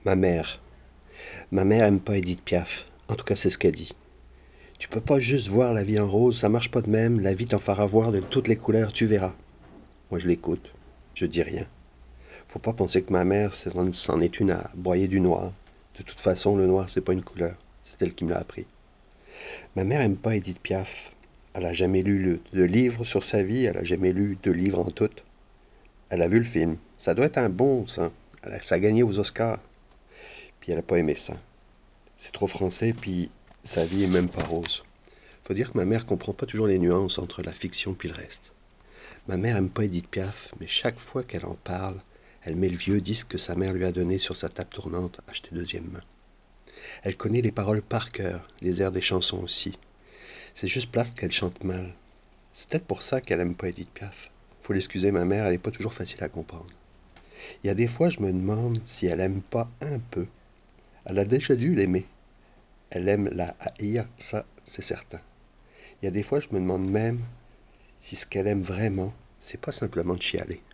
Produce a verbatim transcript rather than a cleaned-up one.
Ma mère. Ma mère aime pas Edith Piaf. En tout cas, c'est ce qu'elle dit. Tu peux pas juste voir la vie en rose, ça marche pas de même. La vie t'en fera voir de toutes les couleurs, tu verras. Moi, je l'écoute. Je dis rien. Faut pas penser que ma mère, c'en est une à broyer du noir. De toute façon, le noir, c'est pas une couleur. C'est elle qui me l'a appris. Ma mère aime pas Edith Piaf. Elle a jamais lu le- de livre sur sa vie, elle a jamais lu de livre en tout. Elle a vu le film. Ça doit être un bon, ça. Elle a- Ça a gagné aux Oscars. Puis elle a pas aimé ça. C'est trop français, puis sa vie est même pas rose. Faut dire que ma mère comprend pas toujours les nuances entre la fiction puis le reste. Ma mère aime pas Edith Piaf, mais chaque fois qu'elle en parle, elle met le vieux disque que sa mère lui a donné sur sa table tournante, acheté deuxième main. Elle connaît les paroles par cœur, les airs des chansons aussi. C'est juste plate qu'elle chante mal. C'est peut-être pour ça qu'elle aime pas Edith Piaf. Faut l'excuser, ma mère, elle est pas toujours facile à comprendre. Il y a des fois, je me demande si elle aime pas un peu. Elle a déjà dû l'aimer. Elle aime la haïr, ça, c'est certain. Il y a des fois, je me demande même si ce qu'elle aime vraiment, c'est pas simplement de chialer.